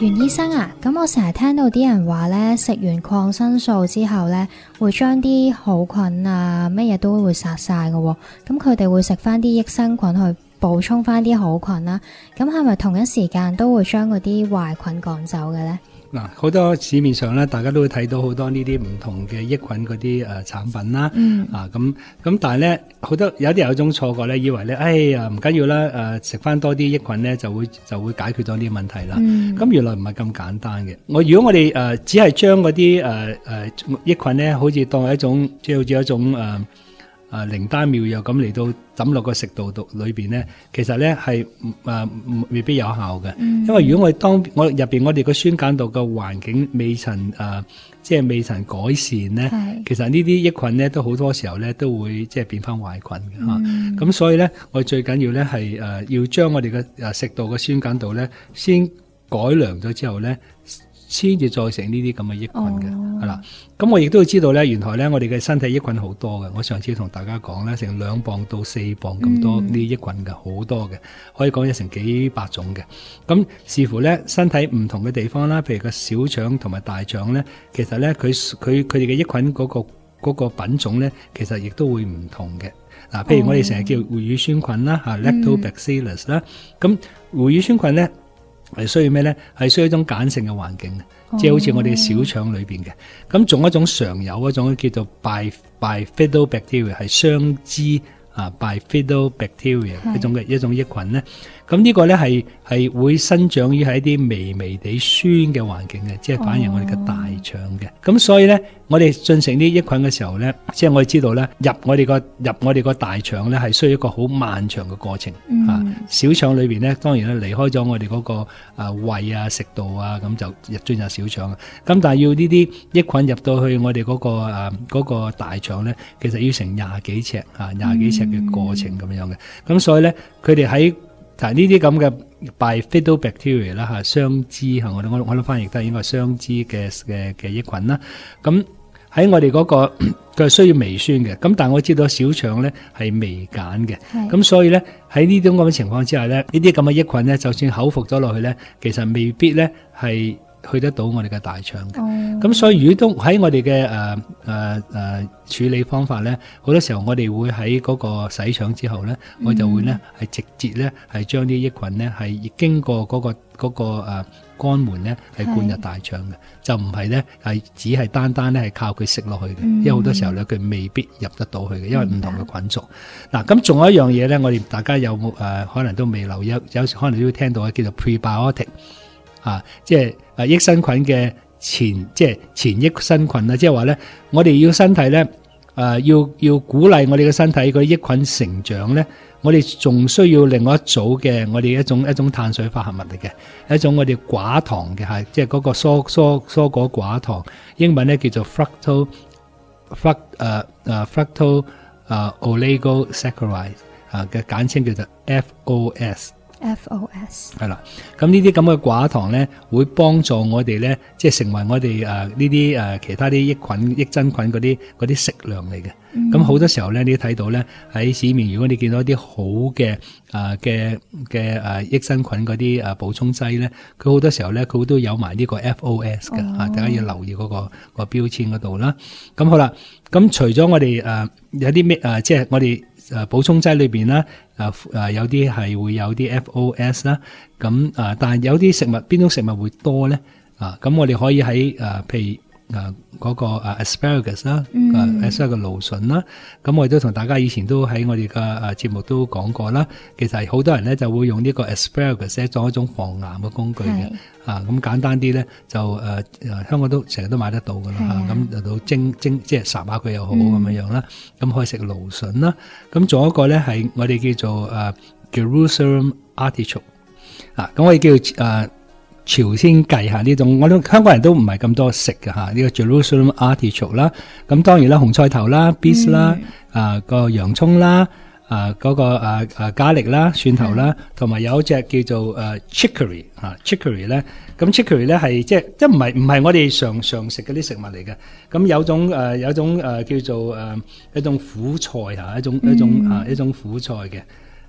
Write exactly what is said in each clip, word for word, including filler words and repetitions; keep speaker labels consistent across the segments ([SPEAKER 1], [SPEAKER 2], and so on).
[SPEAKER 1] 袁醫生啊，咁我成日聽到啲人話咧，食完抗生素之後咧，會將啲好菌啊，乜嘢都會殺晒㗎喎。咁佢哋會食翻啲益生菌去補充翻啲好菌啦。咁係咪同一時間都會將嗰啲壞菌趕走嘅咧？
[SPEAKER 2] 嗱，好多市面上咧，大家都會睇到好多呢啲唔同嘅益菌嗰啲誒產品啦。
[SPEAKER 1] 嗯。
[SPEAKER 2] 啊，咁咁，但係咧，好多有啲人有一種錯覺咧，以為咧，哎呀唔緊要啦，誒食翻多啲益菌咧，就會就會解決到呢啲問題啦。
[SPEAKER 1] 嗯。
[SPEAKER 2] 咁原來唔係咁簡單嘅。我如果我哋誒、呃、只係將嗰啲誒誒益菌咧，好似當係一種即係好似一種誒。呃啊，靈丹妙藥咁嚟到抌落個食道度裏邊咧，其實咧係誒未必有效嘅。嗯、因為如果我哋當我入邊我哋個酸鹼度嘅環境未曾誒、呃，即係未曾改善咧，其實呢啲益菌咧都好多時候咧都會即係變翻壞菌嘅嚇。咁、嗯啊、所以咧，我哋最緊要咧係誒要將我哋嘅誒食道嘅酸鹼度咧先改良咗之後咧，先至再食呢啲咁嘅益菌嘅，係啦、哦。咁我亦都要知道咧，原來咧我哋嘅身體益菌好多嘅。我上次同大家講咧，成兩磅到四磅咁多呢啲益菌嘅，好、嗯、多嘅，可以講有成幾百種嘅。咁視乎咧身體唔同嘅地方啦，譬如個小腸同埋大腸咧，其實咧佢佢佢哋嘅益菌嗰、嗰個嗰、嗰個品種咧，其實亦都會唔同嘅。嗱、啊，譬如我哋成日叫會乳酸菌啦，嚇 Lactobacillus 啦，咁會乳酸菌咧。係需要咩咧？係需要一種鹼性嘅環境，哦、即係好似我哋小腸裏邊嘅。咁仲有一種常有嗰種叫做 Bifidobacteria 係雙支啊 Bifidobacteria 一種嘅一種益菌咧。咁呢個咧係係會生長於喺一啲微微地酸嘅環境嘅，即係反映我哋嘅大腸嘅。咁、哦、所以咧，我哋進食啲益菌嘅時候咧，即係我哋知道咧，入我哋個入我哋個大腸咧係需要一個好漫長嘅過程。嗯、啊，小腸裏邊咧，當然咧離開咗我哋嗰個啊胃啊食道啊，咁就入進入小腸。咁但係要呢啲益菌入到去我哋嗰個啊嗰個大腸咧，其實要成廿幾尺啊廿幾尺嘅過程咁樣嘅。咁、嗯、所以咧，佢哋喺但係呢啲咁嘅 Bifidobacteria 啦嚇，雙支嚇，我我我諗翻譯都係應該係雙支嘅嘅嘅益菌啦。咁喺我哋嗰、嗰個佢係需要微酸嘅，咁但係我知道小腸咧係微鹼嘅，咁所以咧喺呢種咁嘅情況之下咧，呢啲咁嘅益菌咧，就算口服咗落去咧，其實未必咧係去得到我哋嘅大腸嘅。咁、哦、所以如果都喺我哋嘅誒誒誒處理方法咧，好多時候我哋會喺嗰個洗腸之後咧，嗯、我就會咧係直接咧係將啲益菌咧係經過嗰、嗰個嗰、嗰個誒肛門咧係灌入大腸嘅，就唔係咧係只係單單咧係靠佢食落去嘅，嗯、因為好多時候咧佢未必入得到去嘅，因為唔同嘅菌族。嗱咁仲有一樣嘢咧，我哋大家有冇誒、呃、可能都未留意，有有時可能都會聽到叫做 prebiotic。啊，即係誒益生菌嘅前，即係前益生菌啦，即係話咧，我哋要身體咧誒、呃，要要鼓勵我哋嘅身體嗰啲益菌成長咧，我哋仲需要另外一組嘅我哋一種一種碳水化合物嚟嘅，一種我哋寡糖嘅係，即係嗰個蔬蔬蔬果寡糖，英文咧叫做 fructose fruct 誒誒 fructose 誒 oligosaccharide 啊嘅簡稱叫做 F O S。
[SPEAKER 1] F O S
[SPEAKER 2] 係啦，咁呢啲咁嘅寡糖咧，會幫助我哋咧，即係成為我哋誒呢啲誒其他啲益菌、益真菌嗰啲嗰啲食糧嚟嘅。咁好、嗯、多時候咧，你睇到咧喺市面，如果你見到一啲好嘅誒嘅嘅誒益生菌嗰啲誒補充劑咧，佢好多時候咧，佢都有埋呢個 F O S 嘅，啊、哦，大家要留意嗰、嗰個、嗰個標籤嗰度啦。咁好啦，咁除咗我哋誒、呃、有啲咩誒，即係我哋。誒補充劑裏邊啦，誒誒有啲係會有啲 F O S 啦，咁誒但係有啲食物邊種食物會多咧？啊，咁我哋可以喺誒譬如誒嗰個誒 asparagus 啦，誒 asparagus 蘆筍啦，咁我哋都同大家以前都喺我哋嘅誒節目都講過啦。其實好多人咧就會用呢個 asparagus 咧作一種防癌嘅工具嘅，啊咁簡單啲咧就誒誒香港都成日都買得到噶啦嚇，咁就到蒸蒸即係烚下佢又好咁樣樣啦，咁可以食蘆筍啦。咁仲有一個咧係我哋叫做誒 Jerusalem artichoke，啊咁我哋叫誒。朝鮮薊嚇呢種，我諗香港人都唔係咁多食嘅嚇，呢個 Jerusalem artichoke 啦，咁當然啦紅菜頭啦 beets 啦，啊個洋葱啦，啊嗰個啊啊咖喱啦蒜頭啦，同埋有一隻叫做誒 chicory 嚇 chicory 咧，咁 chicory 咧係即係即係唔係唔係我哋常常食嗰啲食物嚟嘅，咁有種誒有種誒叫做誒一種苦菜嚇，一種一種啊一種苦菜嘅。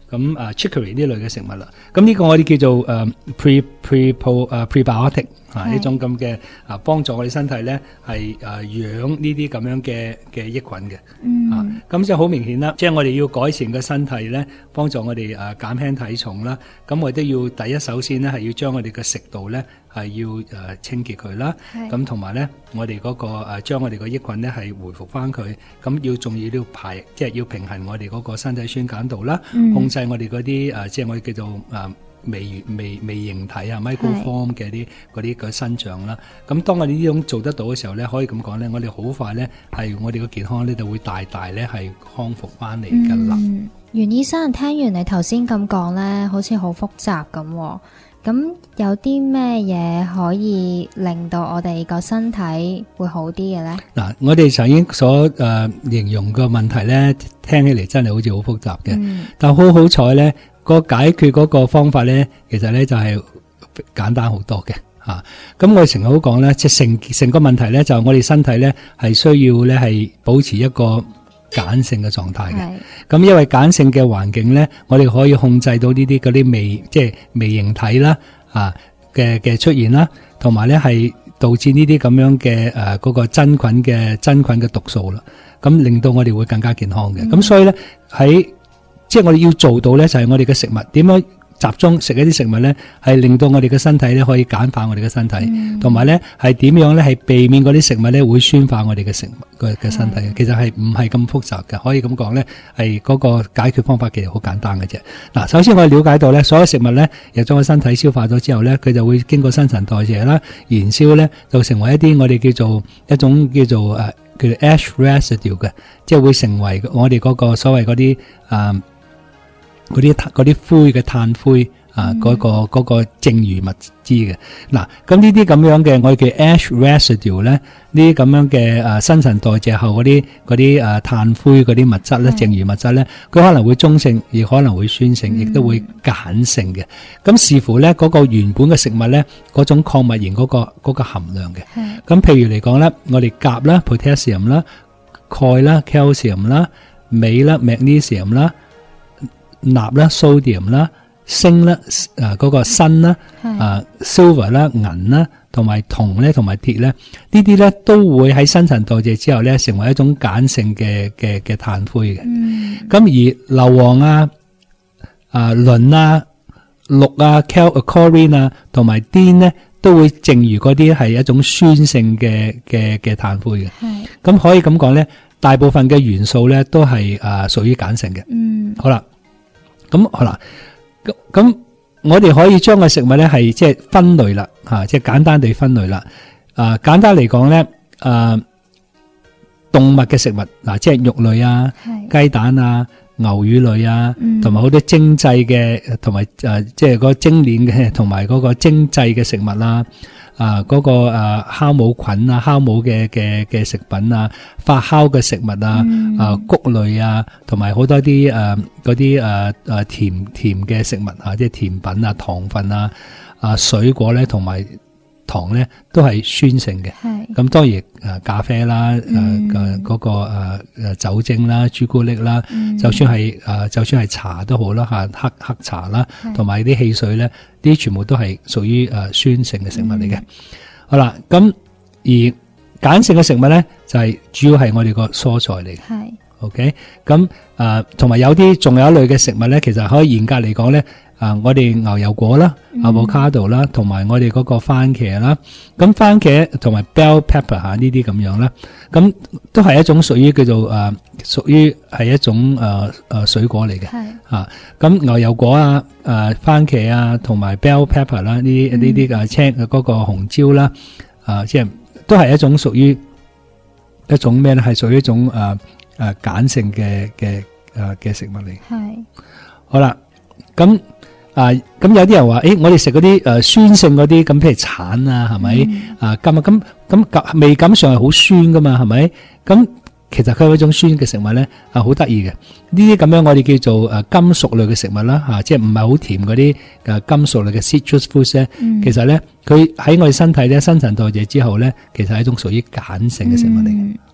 [SPEAKER 2] 咁啊 chicory 呢類嘅食物啦。咁呢個我哋叫做誒 pre pre pro 誒 prebiotic 啊，呢種咁嘅啊幫助我哋身體咧係誒養呢啲咁樣嘅嘅益菌嘅。
[SPEAKER 1] 嗯
[SPEAKER 2] 啊，咁就好明顯啦，即係我哋要改善個身體咧，幫助我哋誒減輕體重啦。咁我哋都要第一首先咧係要將我哋嘅食道咧係要誒清潔佢啦。咁同埋咧，我哋嗰個誒將我哋個益菌咧係回復翻佢。咁要仲要要排，即係要平衡我哋嗰個身體酸鹼度啦，
[SPEAKER 1] 嗯、
[SPEAKER 2] 控制我哋嗰啲誒，即係我哋叫做誒微微微形體啊 microform 嘅啲嗰啲嘅生長啦。咁當我哋呢種做得到嘅時候咧，可以咁講咧，我哋好快咧係我哋個健康咧就會大大咧係康復翻嚟㗎啦。
[SPEAKER 1] 嗯，袁醫生，聽完你頭先咁講咧，好似好複雜咁。咁有啲咩嘢可以令到我哋個身體會好啲嘅咧？嗱，
[SPEAKER 2] 我哋曾經所誒、呃、形容個問題咧，聽起嚟真係好似好複雜嘅。嗯、但好好彩咧，個解決嗰個方法咧，其實咧就係、是、簡單好多嘅吓。咁、啊、我哋成日好講咧，即係成成個問題咧，就係我哋身體咧係需要咧係保持一個鹼性嘅狀態嘅，咁因為鹼性嘅環境咧，我哋可以控制到呢啲嗰啲微即係微形體啦，啊嘅嘅出現啦，同埋咧係導致呢啲咁樣嘅誒嗰個真菌嘅真菌嘅毒素啦，咁令到我哋會更加健康嘅。咁、嗯、所以咧喺即係我哋要做到咧，就係我哋嘅食物點樣集中食一啲食物咧，係令到我哋嘅身體咧可以簡化我哋嘅身體，同埋咧係點樣咧係避免嗰啲食物咧會酸化我哋嘅食物嘅嘅身體嘅。其實係唔係咁複雜嘅，可以咁講咧，係嗰個解決方法其實好簡單嘅啫。嗱，首先我哋了解到咧，所有食物咧入咗個身體消化咗之後咧，佢就會經過新陳代謝啦、燃燒咧，就成為一啲我哋叫做一種叫做誒叫做 ash residue 嘅，即係會成為我哋嗰個所謂嗰啲誒。嗰啲嗰啲灰嘅碳灰啊，嗰、嗯嗰個嗰、嗰個剩餘物質嘅。嗱，咁呢啲咁樣嘅我哋叫 ash residue 咧，呢啲咁樣嘅誒新陳代謝後嗰啲嗰啲誒碳灰嗰啲物質咧，剩餘物質咧，佢可能會中性，亦可能會酸性，亦、嗯、都會鹼性嘅。咁視乎咧嗰個原本嘅食物咧嗰種礦物鹽嗰個嗰個含量嘅。咁譬如嚟講咧，我哋鉀啦 potassium 啦、鈣啦 calcium 啦、鎂啦 magnesium 啦。鈉啦、sodium 啦、鋅啦、誒嗰個砷啦、啊 silver 啦、銀啦，同埋銅咧，同埋鐵咧，呢啲咧都會喺新陳代謝之後咧，成為一種鹼性嘅嘅嘅碳灰嘅。咁、嗯、而硫磺啊、啊磷啊、氯啊、cal chlorine 啊，同埋碘咧，都會剩餘嗰啲係一種酸性嘅嘅嘅碳灰嘅。咁可以咁講咧，大部分嘅元素咧都係誒屬於鹼性嘅。嗯，好啦。咁好啦，咁咁我哋可以將個食物咧係即係分類啦，吓即係簡單地分類啦。啊，簡單嚟講咧，啊動物嘅食物嗱，即係肉類啊、雞蛋啊、牛乳類啊，同埋好多精製嘅，同埋誒即係嗰個精煉嘅，同埋嗰個精製嘅食物啦。啊，嗰、那個誒、啊、酵母菌啊，酵母嘅嘅嘅食品啊，發酵嘅食物啊，嗯、啊穀類啊，同埋好多啲誒嗰啲誒誒甜甜嘅食物啊，即係甜品啊、糖分啊、啊水果咧，同埋糖咧都係酸性嘅。係咁當然誒咖啡啦，誒誒嗰個誒誒酒精啦、朱古力啦，嗯、就算係誒就算係茶都好啦吓，黑黑茶啦，同埋啲汽水咧。啲全部都係屬於誒酸性嘅食物嚟嘅。嗯、好啦，咁而鹼性嘅食物咧，就係、是、主要係我哋個蔬菜嚟嘅。係 ，OK，咁誒同埋有啲仲有一類嘅食物咧，其實可以嚴格嚟講咧，啊、呃、我哋牛油果啦、avocado 啦，同埋我哋嗰個番茄啦，咁番茄同埋 bell pepper 吓呢啲咁樣啦，咁都係一種屬於叫做誒屬於係一種誒誒、呃、水果嚟嘅。係啊，咁牛油果啊。誒、呃，番茄啊，同埋 bell pepper 啦，呢啲呢啲誒青嗰個紅椒啦，啊、呃，即係都係一種屬於一種咩咧？係屬於一種誒誒鹼性嘅嘅誒嘅食物嚟。係好啦，咁啊咁有啲人話，誒，我哋食嗰啲誒酸性嗰啲，咁譬如橙啊，係咪、嗯、啊？咁啊咁咁味感上係好酸噶嘛，係咪？咁其實佢係一種酸嘅食物咧，啊好得意嘅。呢啲咁樣我哋叫做誒金屬類嘅食物啦，吓即係唔係好甜嗰啲誒金屬類嘅 citrus fruits 咧。其實咧，佢喺我哋身體咧新陳代謝之後咧，其實係一種屬於鹼性嘅食物嚟嘅。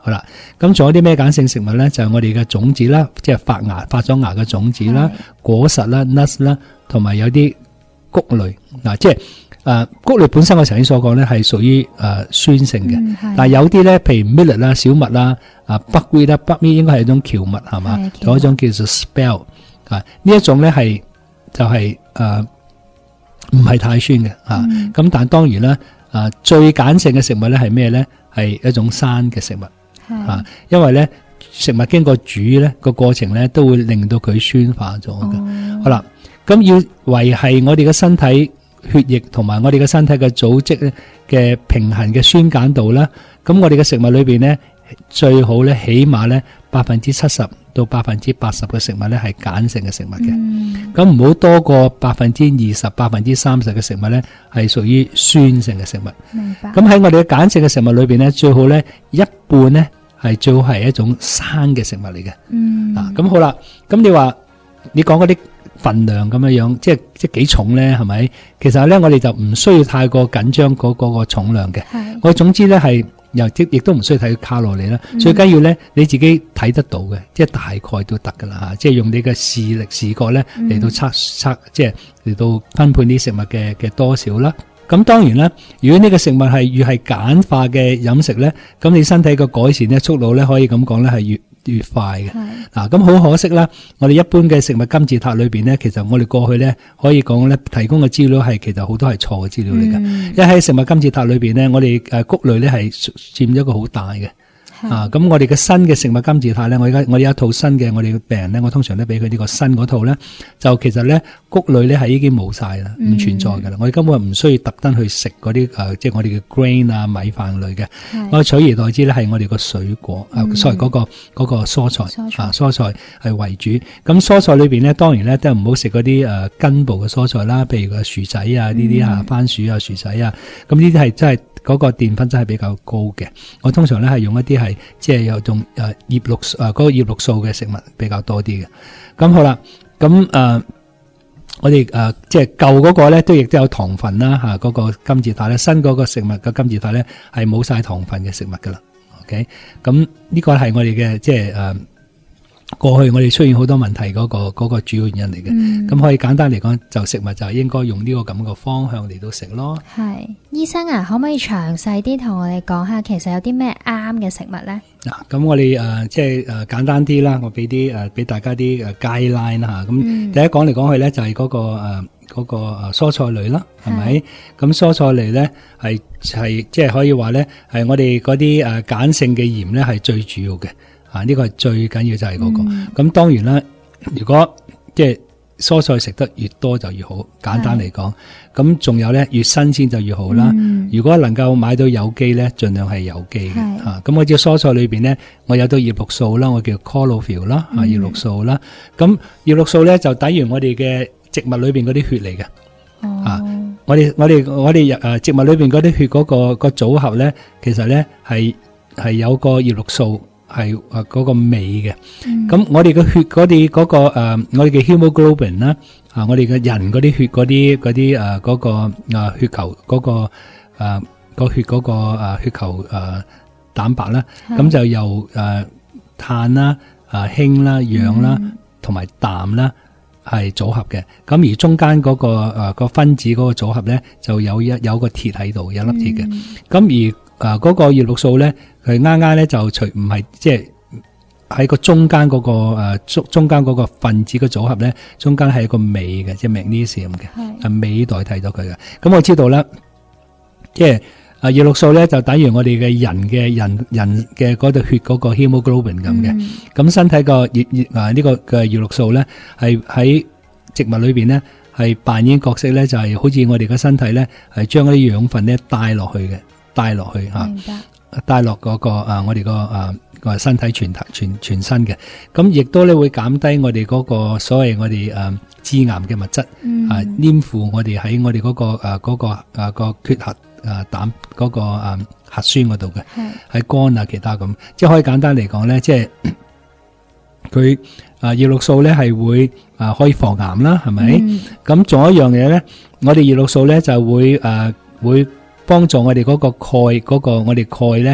[SPEAKER 2] 好啦，咁仲有啲咩鹼性食物咧？就係、是、我哋嘅種子啦，即係發芽發咗芽嘅種子啦、果實啦、nuts 啦，同埋有啲穀類嗱，即係誒穀類本身我頭先所講咧係屬於誒、呃、酸性嘅，嗯、但係有啲咧，譬如 millet 啦、小麥啦、啊 buckwheat 啦 buckwheat 應該係一種蕎麥係嘛，仲有一種叫做 spelt 啊，呢一種咧係就係誒唔係太酸嘅嚇，咁、啊嗯、但係當然啦，啊最鹼性嘅食物咧係咩咧？係一種生嘅食物。啊，因為咧食物經過煮咧個過程咧都會令到佢酸化咗嘅。哦、好啦，咁要維繫我哋嘅身體血液同埋我哋嘅身體嘅組織咧嘅平衡嘅酸鹼度啦，咁我哋嘅食物裏邊咧最好咧起碼咧百分之七十到百分之八十嘅食物咧係鹼性嘅食物嘅，咁唔好多過百分之二十、百分之三十嘅食物咧係屬於酸性嘅食物。
[SPEAKER 1] 明白。
[SPEAKER 2] 咁喺我哋嘅鹼性嘅食物裏邊咧，最好咧一半咧。係最好係一種生嘅食物嚟嘅。嗯，啊，咁好啦，咁你話你講嗰啲份量咁樣樣，即係即係幾重咧？係咪？其實咧，我哋就唔需要太過緊張嗰嗰個重量嘅。係，我總之咧係又即亦都唔需要睇卡路里啦。嗯、最緊要咧你自己睇得到嘅，即係大概都得噶啦吓。即係用你嘅視力視覺咧嚟到測測，即係嚟到分配啲食物嘅嘅多少啦。咁當然啦，如果呢個食物係越係鹼化嘅飲食咧，咁你身體嘅改善咧速度咧可以咁講咧係越越快嘅。嗱，咁好可惜啦，我哋一般嘅食物金字塔裏邊咧，其實我哋過去咧可以講咧提供嘅資料係其實好多係錯嘅資料嚟嘅。因為喺食物金字塔裏邊咧，我哋誒穀類咧係佔咗一個好大嘅。啊，咁我哋嘅新嘅食物金字塔咧，我而家我哋有一套新嘅，我哋嘅病人咧，我通常都俾佢呢個新嗰套咧，就其實咧穀類咧係已經冇晒啦，唔存在噶啦，嗯、我哋根本唔需要特登去食嗰啲誒，即係我哋嘅 grain 啊米飯類嘅，我取而代之咧係我哋個水果啊，所謂嗰個嗰個蔬菜啊，蔬菜係為主。咁蔬菜裏邊咧，當然咧都唔好食嗰啲誒根部嘅蔬菜啦，譬如個薯仔啊呢啲吓，番薯啊薯仔啊，咁呢啲係真係。嗰個澱粉質係比較高嘅，我通常咧係用一啲係即係有種誒葉綠誒嗰個葉綠素嘅食物比較多啲嘅。咁好啦，咁誒、呃、我哋誒、呃、即係舊嗰個咧都亦都有糖分啦吓，嗰、嗰個金字塔咧，新嗰個食物嘅金字塔咧係冇晒糖分嘅食物噶啦。OK，咁呢個係我哋嘅即係誒。呃過去我哋出現好多問題嗰、那個嗰、那個主要原因嚟嘅，咁、嗯、可以簡單嚟講，就食物就係應該用呢個咁嘅方向嚟到食咯。
[SPEAKER 1] 係，醫生啊，可唔可以詳細啲同我哋講下，其實有啲咩啱嘅食物咧？嗱、啊，
[SPEAKER 2] 咁我哋誒、呃、即係誒、呃、簡單啲啦，我俾啲誒俾大家啲誒 guideline 啦吓。咁、嗯、第一講嚟講去咧，就係、是、嗰、那個誒嗰、呃那個誒蔬菜類啦，係咪？咁蔬菜類咧係係即係可以話咧係我哋嗰啲誒鹼性嘅鹽咧係最主要嘅。啊！呢、這個係最緊要就係嗰、那個，咁、嗯、當然啦。如果即係蔬菜食得越多就越好，簡單嚟講。咁仲有咧，越新鮮就越好啦。嗯、如果能夠買到有機咧，盡量係有機嘅。嚇，咁我知蔬菜裏邊咧，我有到葉綠素啦，我叫 chlorophyll 啦，啊葉綠素啦。咁葉綠素咧就等於我哋嘅植物裏邊嗰啲血嚟嘅。哦、啊，我哋我哋我哋誒植物裏邊嗰啲血嗰、那個、那個組合咧，其實咧係係有個葉綠素。係誒嗰個味嘅，咁、嗯、我哋嘅血嗰啲嗰個誒、呃，我哋嘅 hemoglobin 啦，啊，我哋嘅人嗰啲血嗰啲嗰啲誒嗰個誒血球嗰、嗰個誒、呃嗰個血嗰個誒血球誒、呃、蛋白啦，咁就由誒、呃、碳啦、啊氫啦、氧啦同埋氮啦係組合嘅，咁而中間嗰、嗰個誒、呃嗰個分子嗰個組合咧就有一有個鐵喺度，有粒鐵嘅，咁、嗯、而啊！嗰、那個葉綠素咧，佢啱啱咧就除唔係即係喺個中間嗰、那個誒中、呃、中間嗰個分子嘅組合咧，中間係一個鎂嘅，即係 magnesium 嘅，係鎂代替咗佢嘅。咁我知道啦，即係啊葉綠素咧就等於我哋嘅人嘅人人嘅嗰度血嗰個 hemoglobin 咁嘅。咁、嗯、身體個葉葉啊呢個嘅葉綠素咧係喺植物裏邊咧係扮演角色咧，就係、是、好似我哋嘅身體咧係將嗰啲養分咧帶落去嘅。帶落去吓，帶落嗰個啊，我哋個啊個身體全全全身嘅，咁亦都咧會減低我哋嗰個所謂我哋誒致癌嘅物質，嗯、啊黏附我哋喺我哋嗰個誒嗰個誒個缺核誒膽嗰個誒核酸嗰度嘅，喺肝啊其他咁，即係可以簡單嚟講咧，即係佢啊葉綠素咧係會啊可以防癌啦，係咪？咁仲、嗯、有一樣嘢咧，我哋葉綠素咧就會誒、啊、會。幫助我哋嗰個鈣嗰、嗰個我哋鈣咧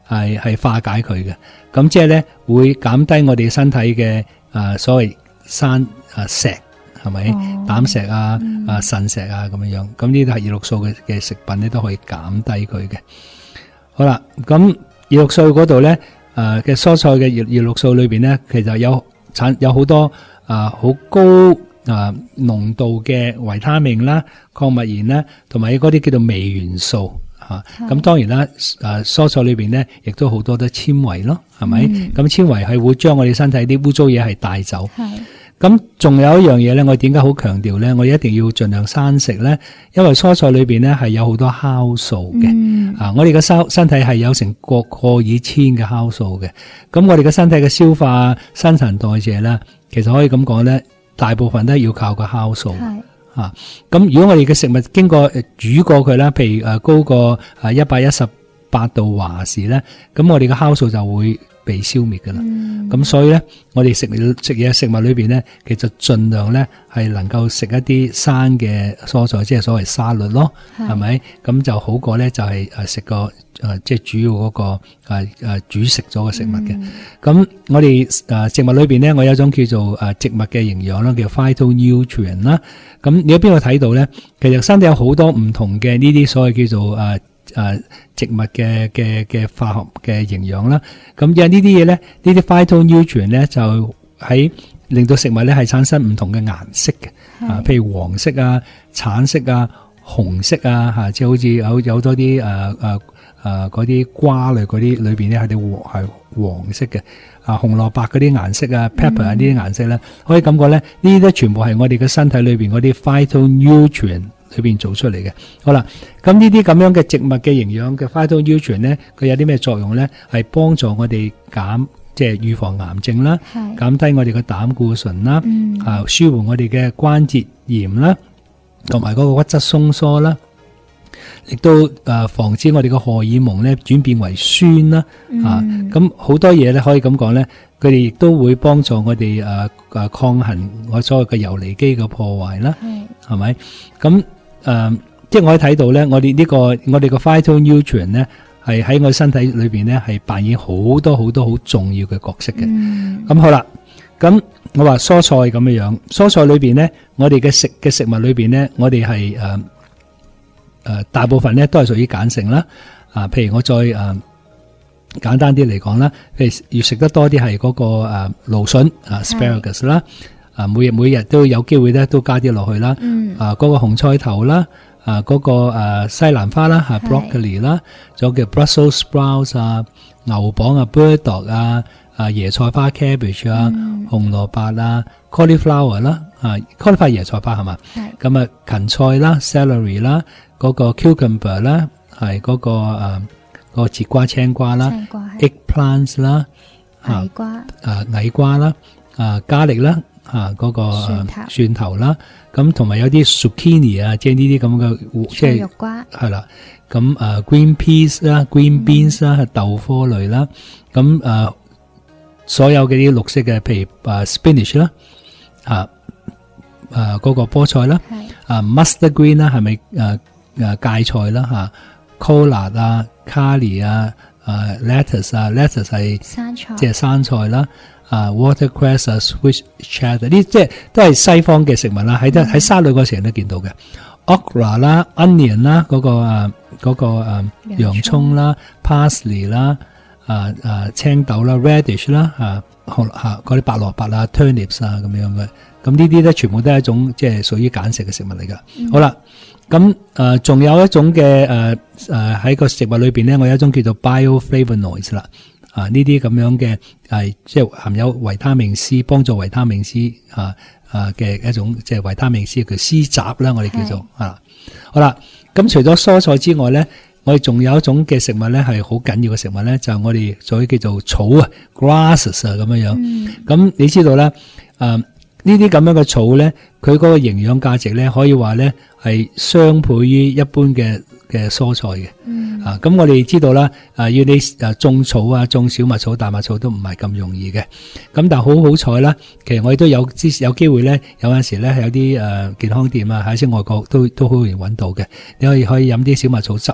[SPEAKER 2] 係係化解佢嘅。咁即係咧會減低我哋身體嘅啊所謂生啊石係咪膽石啊、嗯、啊腎石啊咁樣樣。咁呢啲係葉綠素嘅嘅食品咧都可以減低佢嘅。好啦，咁葉綠素嗰度咧誒嘅蔬菜嘅葉葉綠素裏邊咧，其實有產有好多啊好高啊濃度嘅維他命啦、礦物鹽啦，同埋嗰啲叫做微元素。吓，咁當然啦，誒，蔬菜裏邊咧，亦都好多啲纖維咯，係咪？咁纖維係會將我哋身體啲污糟嘢係帶走。係。咁仲有一樣嘢咧，我點解好強調咧？我一定要盡量生食咧，因為蔬菜裏邊咧係有好多酵素嘅。嗯。啊，我哋嘅身身體係有成個個以千嘅酵素嘅。咁我哋嘅身體嘅消化、新陳代謝咧，其實可以咁講咧，大部分都係要靠個酵素。係。啊，咁如果我哋嘅食物經過煮過佢啦，譬如誒高過誒一百一十八度華氏咧，咁我哋嘅酵素就會被消滅噶啦。咁、嗯、所以咧，我哋食食嘢食物裏邊咧，其實盡量咧係能夠食一啲生嘅蔬菜，即係所謂沙律咯，係咪？咁就好過咧，就係誒食個誒即係主要嗰個誒誒煮食咗嘅食物嘅。咁、嗯、我哋誒植物裏邊咧，我有一種叫做誒植物嘅營養啦，叫 phytonutrient 啦。咁你喺邊度睇到咧？其實身體有好多唔同嘅呢啲所謂叫做誒誒植物嘅嘅嘅化學嘅營養啦。咁因為呢啲嘢咧，呢啲 phytonutrient 咧就喺令到食物咧係產生唔同嘅顏色嘅，啊，譬如黃色啊、橙色啊、紅色啊，吓，即係好似有有多啲誒誒誒嗰啲瓜類嗰啲裏邊咧係啲黃係黃色嘅。啊，紅蘿蔔嗰啲顏色啊 ，pepper 啊呢啲顏色咧，可以感覺咧，呢啲都全部係我哋嘅身體裏邊嗰啲 phytonutrient 裏邊做出嚟嘅。好啦，咁呢啲咁樣嘅植物嘅營養嘅 phytonutrient 咧，佢有啲咩作用咧？係幫助我哋減，即係預防癌症啦，減低我哋嘅膽固醇啦，嗯、啊舒緩我哋嘅關節炎啦，同埋嗰個骨質鬆疏啦。亦都誒防止我哋嘅荷爾蒙咧轉變為酸啦，嗯、啊咁好多嘢咧可以咁講咧，佢哋亦都會幫助我哋誒誒抗衡我所謂嘅游離基嘅破壞啦，係係咪？咁誒、呃、即係我可以睇到咧，我哋呢、這個我哋嘅 phytonutrient 咧係喺我身體裏邊咧係扮演好多好多好重要嘅角色嘅。咁、嗯、好啦，咁我話蔬菜咁樣樣，蔬菜裏邊咧，我哋嘅食嘅食物裏邊咧，我哋係誒。誒、呃，大部分咧都係屬於鹼性啦，啊，譬如我再誒、呃、簡單啲嚟講啦，譬如要食得多啲係嗰個誒蘆筍啊 asparagus 啦，啊每日每日都有機會咧都加啲落去啦，嗯、啊嗰、那個紅菜頭啦，啊嗰、那個誒、啊、西蘭花啦，吓 broccoli 啦，仲有叫 Brussels sprouts 啊，牛蒡啊 burdock 啊，啊椰菜花 cabbage 啊，嗯、紅蘿蔔啊 cauliflower 啦，啊 cauliflower 椰菜花係嘛，咁啊芹菜啦 celery 啦。嗰、那個 cucumber 啦，係嗰、那個誒、呃那個節瓜、青瓜啦 ，eggplants 啦，矮瓜，誒矮瓜啦，啊加力啦，吓嗰個蒜頭，蒜頭啦，咁同埋有啲 zucchini 啊，即係呢啲咁嘅，即係肉瓜，係啦，咁誒 green peas 啦 ，green beans 啦，係豆科類啦，咁誒所有嘅啲綠色嘅，譬如誒 spinach 啦，啊誒嗰個菠菜啦，啊 mustard green 啦，係咪誒？誒芥菜啦吓 collard 啊 carly 啊誒 lettuce 啊 lettuce 係生菜，即係生菜啦，啊 watercress 啊 Swiss chard 呢，即係都係西方嘅食物啦，喺喺沙律嗰時都見到嘅 okra 啦 onion 啦嗰、那個誒、那個誒洋蔥啦 parsley 啦啊啊青豆啦 radish 啦啊吓嗰啲白蘿蔔啊 turnips 啊咁樣嘅，咁呢啲咧全部都係一種即係屬於鹼食嘅食物嚟噶、嗯。好啦。咁誒，仲、呃、有一種嘅誒誒喺個食物裏邊咧，我有一種叫做 bioflavonoids 啦，啊呢啲咁樣嘅係即係含有維他命 C， 幫助維他命 C 啊啊嘅一種即係維他命 C 叫 C 雜啦，我哋叫做啊。好啦，咁除咗蔬菜之外咧，我哋仲有一種嘅食物咧係好緊要嘅食物咧，就係、是、我哋所謂叫做草啊 grasses 啊咁樣樣。咁、嗯、你知道咧誒？呃呢啲咁樣嘅草咧，佢嗰個營養價值咧，可以話咧係雙倍於一般嘅嘅蔬菜嘅。嗯。啊，咁我哋知道啦，啊要你啊種草啊，種小麥草、大麥草都唔係咁容易嘅。咁但係好好彩啦，其實我哋都有之有機會咧，有陣時咧係有啲誒健康店啊，喺啲外國都都好容易揾到嘅。你可以可以飲啲小麥草汁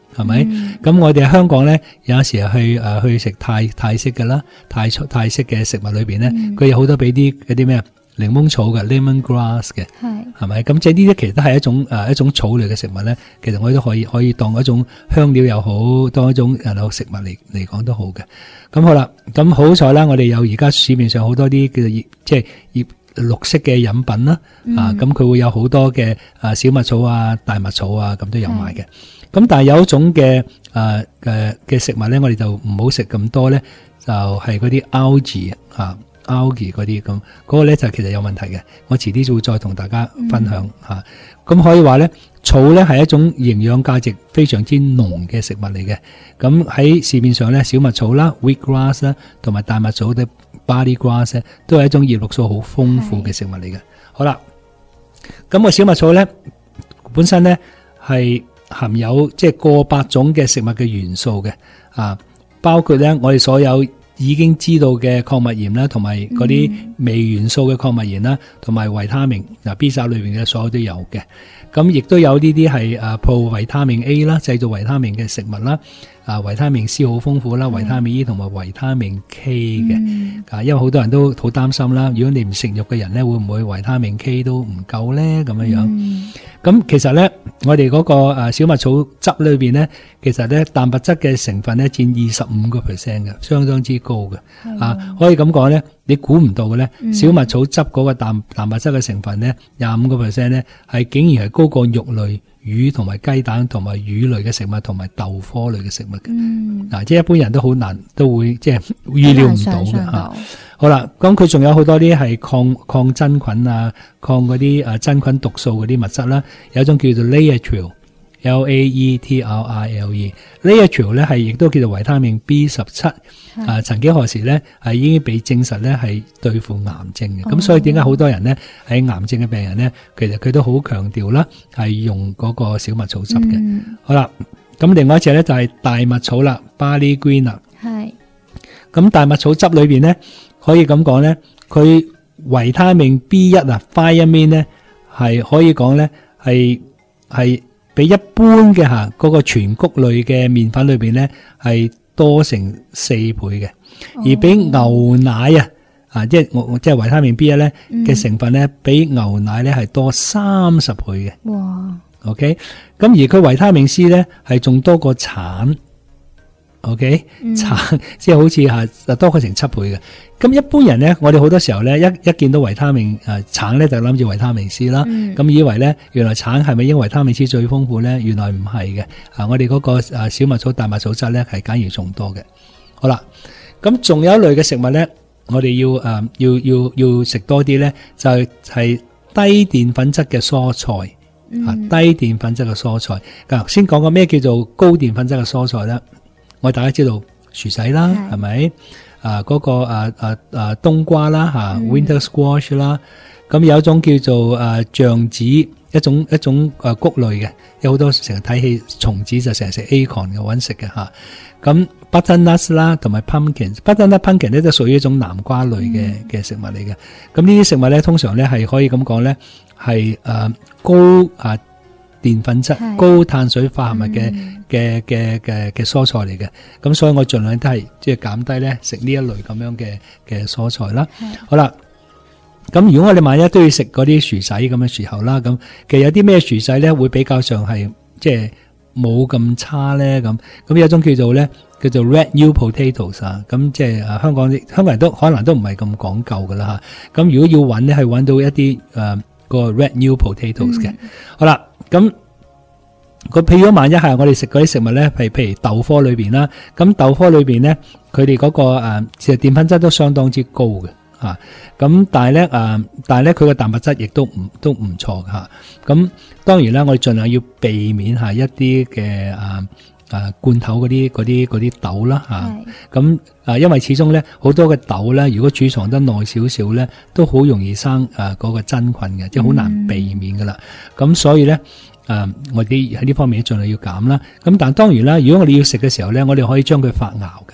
[SPEAKER 2] 係咪？咁、嗯、我哋喺香港咧，有時去誒、呃、去食泰泰式嘅啦，泰泰式嘅食物裏邊咧，佢、嗯、有好多俾啲嗰啲咩檸檬草嘅 lemon grass 嘅，係係咪？咁即係呢啲其實都係一種誒、呃、一種草類嘅食物咧，其實我哋都可以可以當一種香料又好，當一種誒食物嚟嚟講都好嘅。咁好啦，咁好彩啦，我哋有而家市面上好多啲叫做即係葉綠色嘅飲品啦，嗯、啊咁佢會有好多嘅誒小麥草啊、大麥草啊，咁都有賣嘅。咁但係有一種嘅誒誒嘅食物咧，我哋就唔好食咁多咧，就係嗰啲 algae 啊 algae 嗰啲咁，嗰、嗰個咧就其實有問題嘅。我遲啲就會再同大家分享吓。咁、嗯啊、可以話咧，草咧係一種營養價值非常之濃嘅食物嚟嘅。咁喺市面上咧，小麥草啦 wheatgrass 啦，同埋大麥草嘅 barley grass 咧，都係一種葉綠素好豐富嘅食物嚟嘅。好啦，咁、個小麥草咧本身咧係含有即係過百種嘅食物嘅元素嘅，啊，包括咧我哋所有已經知道嘅礦物鹽啦，同埋嗰啲微元素嘅礦物鹽啦，同埋維他命嗱 B 雜裏邊嘅所有都有嘅。咁亦都有呢啲係誒 pro 維他命 A 啦，製造維他命嘅食物啦，啊維他命 C 好豐富啦，維他命 E 同埋維他命 K 嘅，啊、嗯、因為好多人都好擔心啦，如果你唔食肉嘅人咧，會唔會維他命 K 都唔夠咧咁樣樣？咁、嗯、其實咧，我哋嗰個誒小麥草汁裏邊咧，其實咧蛋白質嘅成分咧佔二十五個 percent 嘅，相當之高嘅，啊可以咁講咧。你估唔到嘅咧，小麥草汁嗰個蛋蛋白質嘅成分咧，廿五個 percent 咧，係竟然係高過肉類、魚同埋雞蛋同埋魚類嘅食物同埋豆科類嘅食物嘅。嗯，嗱、啊，即係一般人都好難都會即係預料唔到嘅吓。好啦，咁佢仲有好多啲係抗抗真菌啊、抗嗰啲誒真菌毒素嗰啲物質啦，有一種叫做 Laetrile。L A E T R I L E，Laetrile 咧係亦都叫做維他命 B 十七，啊，曾幾何時咧係已經被證實咧係對付癌症嘅，咁、哦、所以點解好多人咧喺癌症嘅病人咧，其實佢都好強調啦，係用嗰個小麥草汁嘅、嗯。好啦，咁另外一隻咧就係大麥草啦 ，Barley Green 啦，係，咁大麥草汁裏邊咧可以咁講咧，佢維他命 B 一啊 ，Thiamine 咧係可以講咧係係。比一般嘅吓嗰個全穀類嘅麵粉裏邊咧係多成四倍嘅，而比牛奶啊啊即係我即係維他命 B 一 咧嘅成分咧，比牛奶咧係多三十倍嘅。哇 ！OK， 咁而佢維他命 C 咧係仲多過橙。OK， 橙、嗯、即係好似吓多過成七倍嘅。咁一般人咧，我哋好多時候咧，一一見到維他命誒橙咧，就諗住維他命 C 啦。咁、嗯、以為咧，原來橙係咪因為維他命 C 最豐富咧？原來唔係嘅。啊，我哋嗰個誒小麥草、大麥草汁咧係簡而仲多嘅。好啦，咁仲有一類嘅食物咧，我哋要誒、呃、要要要食多啲咧，就係、係、低澱粉質嘅蔬菜、嗯、啊，低澱粉質嘅蔬菜。嗱，先講個咩叫做高澱粉質嘅蔬菜咧？我哋大家知道薯仔啦，係咪？啊，嗰、那個啊啊啊冬瓜啦，吓、嗯、winter squash 啦，咁有一種叫做啊橡子，一種一種啊穀類嘅，有好多成日睇戲松子就成日食 acorn 嘅搵食嘅吓。咁 butternuts 啦，同埋 pumpkin，butternut pumpkin 咧都屬於一種南瓜類嘅嘅、嗯、食物嚟嘅。咁呢啲食物咧，通常咧係可以咁講咧，係誒高啊。澱粉質、高碳水化合物嘅嘅嘅嘅嘅蔬菜嚟嘅，咁所以我盡量都係即係減低咧食呢一類咁樣嘅嘅蔬菜啦。好啦，咁如果我哋萬一都要食嗰啲薯仔咁嘅時候啦，咁其實有啲咩薯仔咧會比較上係即係冇咁差咧？咁咁有一種叫做咧叫做 red new potatoes 啊，咁即係啊香港啲香港人都可能都唔係咁講究噶啦吓。咁如果要揾咧係揾到一啲誒、呃、個 red new potatoes 嘅、嗯。好啦。咁佢譬如萬一係我哋食嗰啲食物咧，譬如譬如豆科裏邊啦，咁豆科裏邊咧，佢哋嗰個誒其實澱粉質都相當之高嘅吓，咁但係咧誒，但係咧佢個蛋白質亦都唔都唔錯嘅吓，咁當然啦，我哋盡量要避免下一啲嘅誒誒罐頭嗰啲嗰啲嗰啲豆啦吓，咁誒因為始終咧好多嘅豆咧，如果儲藏得耐少少咧，都好容易生誒嗰個真菌嘅，即係好難避免噶啦，咁、嗯、所以咧。誒、呃，我哋喺呢方面盡量要減啦。咁但係當然啦，如果我哋要食嘅時候咧，我哋可以將佢發酵嘅，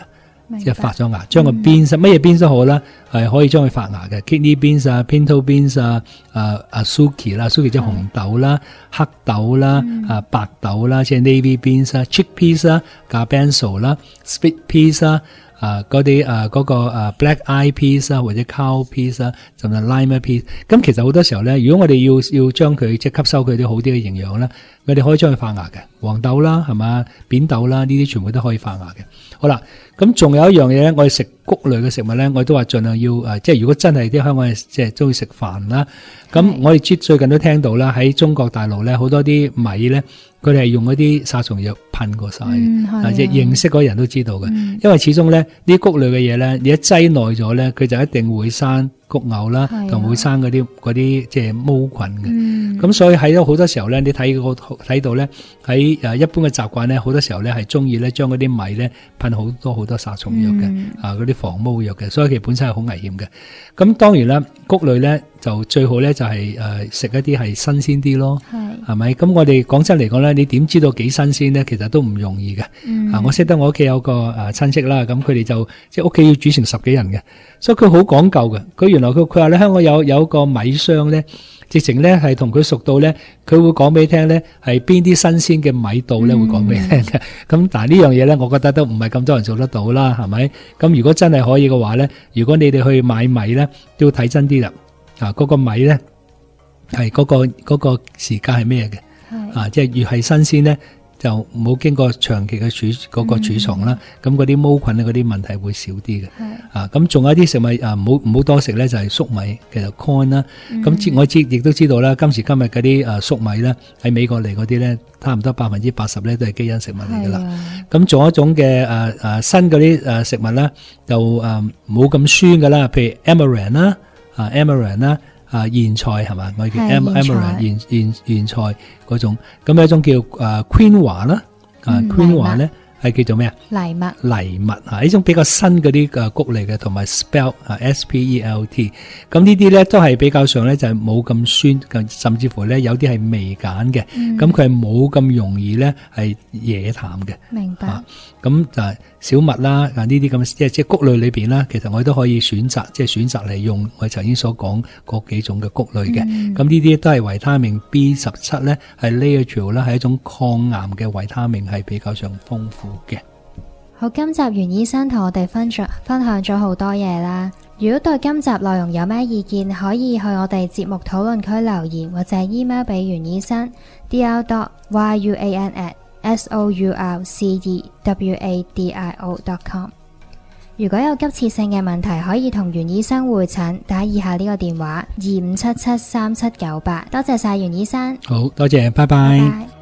[SPEAKER 1] 明白
[SPEAKER 2] 即係發咗芽，將個 beans 乜嘢 beans 都好啦，係可以將佢發芽嘅 kidney beans 啊、pinto beans 啊、啊啊 suki 啦 ，suki 即係紅豆啦、黑豆啦、啊白豆啦，即係 navy beans 啊、chickpeas 啦、garbanzo 啦、split peas 啦。啊，嗰啲啊嗰個啊 black eye peas 啊，或者 cow peas 啊，甚至 lima peas。咁其實好多時候咧，如果我哋要要將佢即係吸收佢啲好啲嘅營養咧，我哋可以將佢發芽嘅，黃豆啦，係嘛，扁豆啦，呢啲全部都可以發芽嘅。好啦，咁仲有一樣嘢咧，我哋食穀類嘅食物咧，我都話盡量要誒，即係如果真係啲香港人即係中意食飯啦，咁我哋最近都聽到啦，喺中國大陸咧好多啲米咧。佢哋係用嗰啲殺蟲藥噴過晒嘅，啊即係認識嗰人都知道嘅，嗯、因為始終咧呢啲穀類嘅嘢咧，你一擠耐咗咧，佢就一定會生穀牛啦，同會生嗰啲嗰啲即係毛菌嘅。咁、嗯、所以喺好多時候咧，你睇個睇到咧喺誒一般嘅習慣咧，好多時候咧係中意咧將嗰啲米咧噴好多好多殺蟲藥嘅，嗯、啊嗰啲防毛藥嘅，所以其實本身係好危險嘅。咁當然啦，穀類咧就最好咧就係誒食一啲係新鮮啲咯，係咪？咁我哋講真嚟講咧，你點知道幾新鮮咧？其實都唔容易嘅。嗯、啊，我識得我屋企有個誒親戚啦，咁佢哋就即係屋企要煮成十幾人嘅，所以佢好講究嘅。佢原來佢佢話咧香港有有個米商咧，直情咧係同佢熟到咧，佢會講俾你聽咧係邊啲新鮮嘅米度咧會講俾你聽嘅。咁、嗯、但係呢樣嘢咧，我覺得都唔係咁多人做得到啦，係咪？咁如果真係可以嘅話咧，如果你哋去買米咧，都要睇真啲啦。啊，嗰、嗰個米咧係嗰個嗰、嗰個時間係咩嘅？啊，即係越係新鮮咧，就冇經過長期嘅儲嗰個儲藏啦，咁嗰啲毛菌啊嗰啲問題會少啲嘅。啊，咁仲有啲食物啊，唔好唔好多食咧，就係粟米，其實 corn 啦。咁、嗯、我知亦都知道啦，今時今日嗰啲誒粟米咧喺美國嚟嗰啲咧，差唔多百分之八十咧都係基因食物嚟噶啦。咁仲有一種嘅誒誒新嗰啲誒食物咧，就誒冇咁酸噶啦，譬如 amaranth 啦，啊 amaranth 啦。啊，莧菜係嘛？我叫 amaranth 莧莧莧菜嗰種，咁有一種叫誒 quinoa 啦，啊 quinoa 咧係叫做咩啊？藜麥藜麥啊，呢種比較新嗰啲誒穀類嘅，同埋 spelt 啊 S P E L T，咁呢啲咧都係比較上咧就係冇咁酸，甚至乎咧有啲係微鹼嘅，咁佢係冇咁容易咧係惹淡嘅。明白。咁就係小麥啦，啊呢啲咁即係即係穀類裏邊啦，其實我哋都可以選擇，即係選擇嚟用我頭先所講嗰幾種嘅穀類嘅。咁呢啲都係維他命 B 十七咧，係 natural 啦，係一種抗癌嘅維他命，係比較上豐富嘅。
[SPEAKER 1] 好，今集袁醫生同我哋分享分享咗好多嘢啦。如果對今集內容有咩意見，可以去我哋節目討論區留言，或者 email 俾袁醫生 d r dot y u a n at s o u r c e w a d i o dot com。 如果有急切性嘅問題，可以同袁醫生會診，打以下呢個電話二五七七三七九八。多謝晒袁醫生。
[SPEAKER 2] 好多謝，拜拜。拜拜。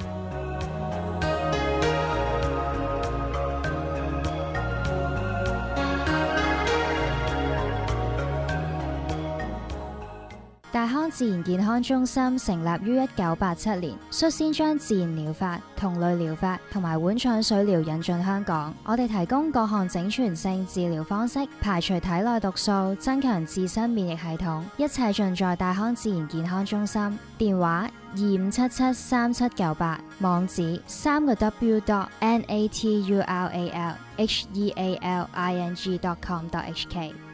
[SPEAKER 1] 大康自然健康中心成立於一九八七年，率先將自然療法、同類療法同埋碗腸水療引進香港。我哋提供各項整全性治療方式，排除體內毒素，增強自身免疫系統，一切盡在大康自然健康中心。電話二五七七三七九八，網址三個 w dot n a t u r a l h e a l i n g dot com dot h k。